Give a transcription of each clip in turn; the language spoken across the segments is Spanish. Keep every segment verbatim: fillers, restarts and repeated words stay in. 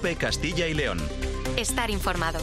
COPE Castilla y León. Estar informado.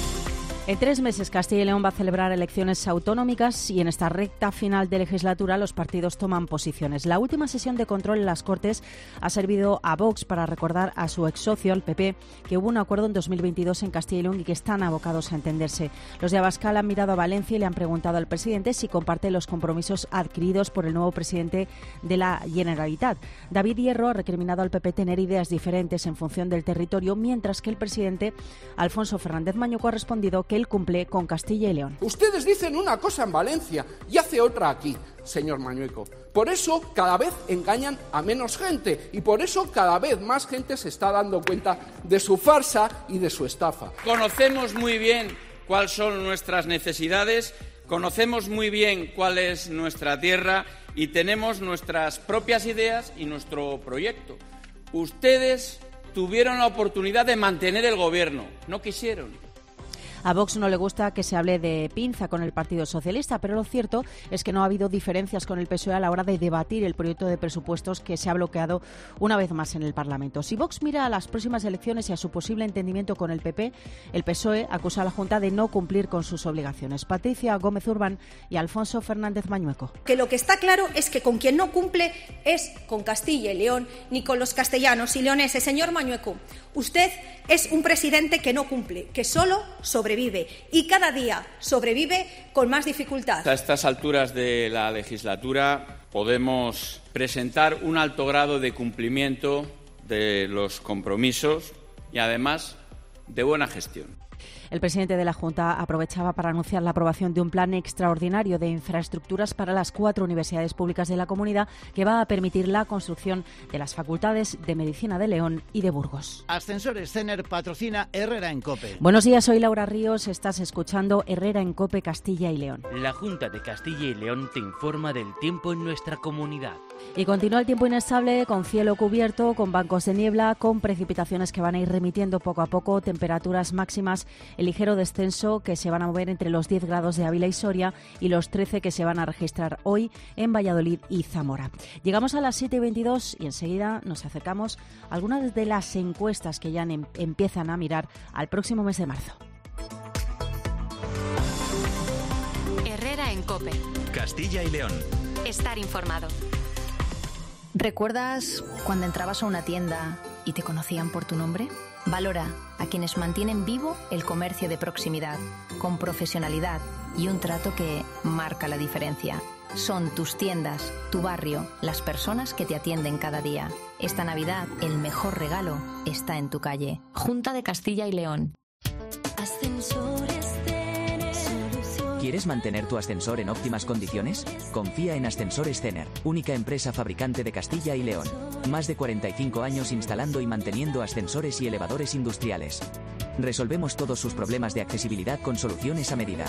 En tres meses Castilla y León va a celebrar elecciones autonómicas y en esta recta final de legislatura los partidos toman posiciones. La última sesión de control en las Cortes ha servido a Vox para recordar a su ex socio, el P P, que hubo un acuerdo en dos mil veintidós en Castilla y León y que están abocados a entenderse. Los de Abascal han mirado a Valencia y le han preguntado al presidente si comparte los compromisos adquiridos por el nuevo presidente de la Generalitat. David Hierro ha recriminado al P P tener ideas diferentes en función del territorio, mientras que el presidente Alfonso Fernández Mañueco ha respondido que él cumple con Castilla y León. Ustedes dicen una cosa en Valencia y hace otra aquí, señor Mañueco. Por eso cada vez engañan a menos gente y por eso cada vez más gente se está dando cuenta de su farsa y de su estafa. Conocemos muy bien cuáles son nuestras necesidades, conocemos muy bien cuál es nuestra tierra y tenemos nuestras propias ideas y nuestro proyecto. Ustedes tuvieron la oportunidad de mantener el gobierno, no quisieron. A Vox no le gusta que se hable de pinza con el Partido Socialista, pero lo cierto es que no ha habido diferencias con el P S O E a la hora de debatir el proyecto de presupuestos que se ha bloqueado una vez más en el Parlamento. Si Vox mira a las próximas elecciones y a su posible entendimiento con el P P, el P S O E acusa a la Junta de no cumplir con sus obligaciones. Patricia Gómez Urbán y Alfonso Fernández Mañueco. Que lo que está claro es que con quien no cumple es con Castilla y León, ni con los castellanos y leoneses. Señor Mañueco, usted es un presidente que no cumple, que solo sobre sobrevive y cada día sobrevive con más dificultad. A estas alturas de la legislatura podemos presentar un alto grado de cumplimiento de los compromisos y además de buena gestión. El presidente de la Junta aprovechaba para anunciar la aprobación de un plan extraordinario de infraestructuras para las cuatro universidades públicas de la comunidad que va a permitir la construcción de las facultades de Medicina de León y de Burgos. Ascensores Cener patrocina Herrera en COPE. Buenos días, soy Laura Ríos, estás escuchando Herrera en COPE Castilla y León. La Junta de Castilla y León te informa del tiempo en nuestra comunidad. Y continúa el tiempo inestable, con cielo cubierto, con bancos de niebla, con precipitaciones que van a ir remitiendo poco a poco, temperaturas máximas, el ligero descenso que se van a mover entre los diez grados de Ávila y Soria y los trece que se van a registrar hoy en Valladolid y Zamora. Llegamos a las siete y veintidós y enseguida nos acercamos a algunas de las encuestas que ya em- empiezan a mirar al próximo mes de marzo. Herrera en COPE. Castilla y León. Estar informado. ¿Recuerdas cuando entrabas a una tienda y te conocían por tu nombre? Valora a quienes mantienen vivo el comercio de proximidad, con profesionalidad y un trato que marca la diferencia. Son tus tiendas, tu barrio, las personas que te atienden cada día. Esta Navidad, el mejor regalo está en tu calle. Junta de Castilla y León. Ascensores Cener. ¿Quieres mantener tu ascensor en óptimas condiciones? Confía en Ascensores Cener, única empresa fabricante de Castilla y León. Más de cuarenta y cinco años instalando y manteniendo ascensores y elevadores industriales. Resolvemos todos sus problemas de accesibilidad con soluciones a medida.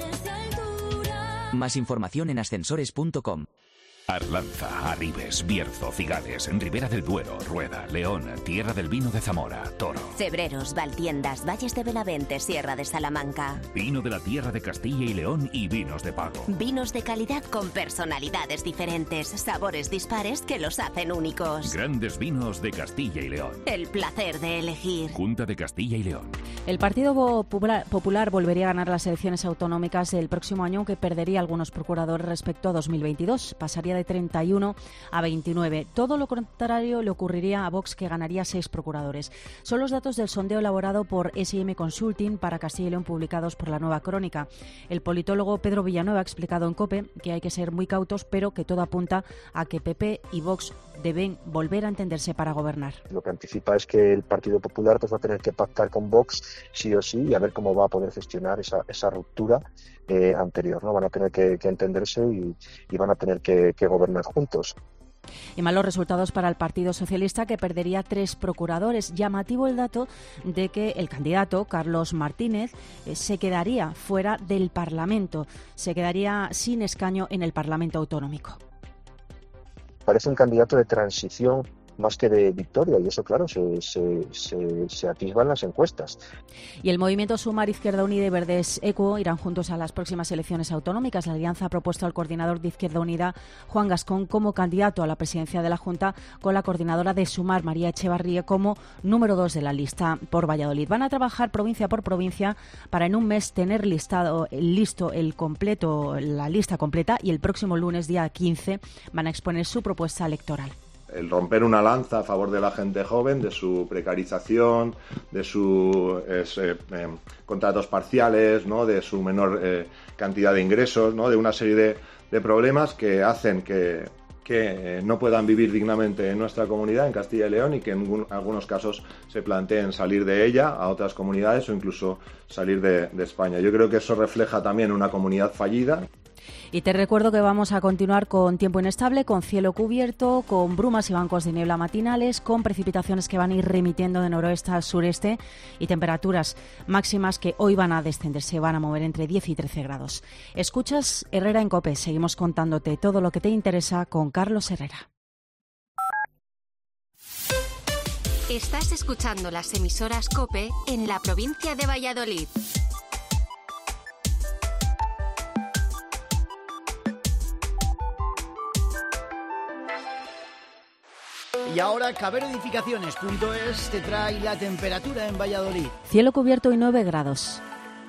Más información en ascensores punto com. Arlanza, Arribes, Bierzo, Cigales, Ribera del Duero, Rueda, León, Tierra del Vino de Zamora, Toro. Cebreros, Valtiendas, Valles de Benavente, Sierra de Salamanca. Vino de la Tierra de Castilla y León y vinos de pago. Vinos de calidad con personalidades diferentes, sabores dispares que los hacen únicos. Grandes vinos de Castilla y León. El placer de elegir. Junta de Castilla y León. El Partido Popular, Popular volvería a ganar las elecciones autonómicas del próximo año, aunque perdería algunos procuradores respecto a dos mil veintidós. Pasaría de treinta y uno a veintinueve. Todo lo contrario le ocurriría a Vox, que ganaría seis procuradores. Son los datos del sondeo elaborado por S I M Consulting para Castilla y León, publicados por La Nueva Crónica. El politólogo Pedro Villanueva ha explicado en COPE que hay que ser muy cautos, pero que todo apunta a que P P y Vox deben volver a entenderse para gobernar. Lo que anticipa es que el Partido Popular pues va a tener que pactar con Vox sí o sí y a ver cómo va a poder gestionar esa, esa ruptura eh, anterior, ¿no? Van a tener que, que entenderse y, y van a tener que, que gobernar juntos. Y malos resultados para el Partido Socialista, que perdería tres procuradores. Llamativo el dato de que el candidato, Carlos Martínez, eh, se quedaría fuera del Parlamento, se quedaría sin escaño en el Parlamento Autonómico. Parece un candidato de transición más que de victoria, y eso, claro, se, se, se, se atisba en las encuestas. Y el movimiento Sumar, Izquierda Unida y Verdes Equo irán juntos a las próximas elecciones autonómicas. La alianza ha propuesto al coordinador de Izquierda Unida, Juan Gascón, como candidato a la presidencia de la Junta, con la coordinadora de Sumar, María Echevarría, como número dos de la lista por Valladolid. Van a trabajar provincia por provincia para en un mes tener listado listo el completo, la lista completa, y el próximo lunes, día quince, van a exponer su propuesta electoral. El romper una lanza a favor de la gente joven, de su precarización, de sus eh, eh, contratos parciales, ¿no?, de su menor eh, cantidad de ingresos, ¿no?, de una serie de, de problemas que hacen que, que eh, no puedan vivir dignamente en nuestra comunidad, en Castilla y León, y que en un, algunos casos se planteen salir de ella a otras comunidades o incluso salir de, de España. Yo creo que eso refleja también una comunidad fallida. Y te recuerdo que vamos a continuar con tiempo inestable, con cielo cubierto, con brumas y bancos de niebla matinales, con precipitaciones que van a ir remitiendo de noroeste al sureste y temperaturas máximas que hoy van a descender, se van a mover entre diez y trece grados. Escuchas Herrera en COPE, seguimos contándote todo lo que te interesa con Carlos Herrera. Estás escuchando las emisoras COPE en la provincia de Valladolid. Y ahora Cabero Edificaciones punto es te trae la temperatura en Valladolid. Cielo cubierto y nueve grados.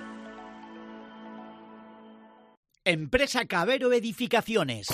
Empresa Cabero Edificaciones.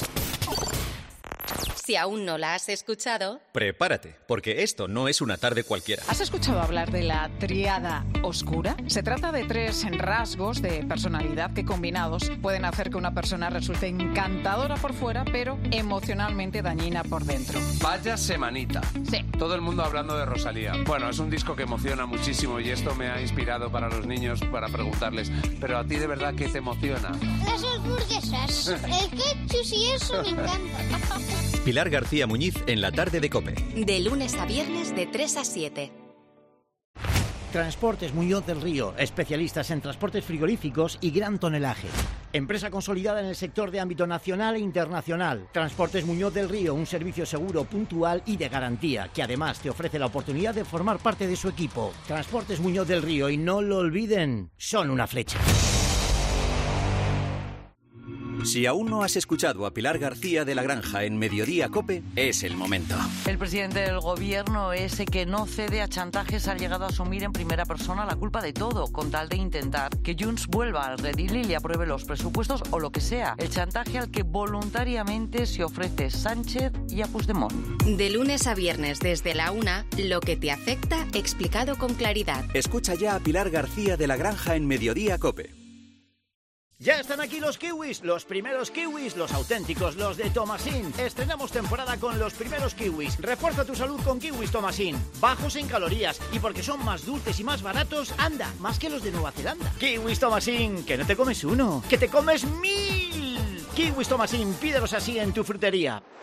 Si aún no la has escuchado, prepárate, porque esto no es una tarde cualquiera. ¿Has escuchado hablar de la tríada oscura? Se trata de tres rasgos de personalidad que combinados pueden hacer que una persona resulte encantadora por fuera, pero emocionalmente dañina por dentro. Vaya semanita. Sí. Todo el mundo hablando de Rosalía. Bueno, es un disco que emociona muchísimo y esto me ha inspirado para los niños para preguntarles, ¿pero a ti de verdad qué te emociona? Las hamburguesas, el ketchup y eso me encanta. Pilar García Muñiz en la tarde de COPE. De lunes a viernes de tres a siete. Transportes Muñoz del Río, especialistas en transportes frigoríficos y gran tonelaje. Empresa consolidada en el sector de ámbito nacional e internacional. Transportes Muñoz del Río, un servicio seguro, puntual y de garantía, que además te ofrece la oportunidad de formar parte de su equipo. Transportes Muñoz del Río, y no lo olviden, son una flecha. Si aún no has escuchado a Pilar García de la Granja en Mediodía COPE, es el momento. El presidente del gobierno, ese que no cede a chantajes, ha llegado a asumir en primera persona la culpa de todo, con tal de intentar que Junts vuelva al redil y le apruebe los presupuestos o lo que sea. El chantaje al que voluntariamente se ofrece Sánchez y a Puigdemont. De lunes a viernes desde la una, lo que te afecta explicado con claridad. Escucha ya a Pilar García de la Granja en Mediodía COPE. Ya están aquí los kiwis, los primeros kiwis, los auténticos, los de Tomasín. Estrenamos temporada con los primeros kiwis. Refuerza tu salud con kiwis Tomasín. Bajos en calorías y porque son más dulces y más baratos, anda, más que los de Nueva Zelanda. Kiwis Tomasín, que no te comes uno, que te comes mil. Kiwis Tomasín, pídelos así en tu frutería.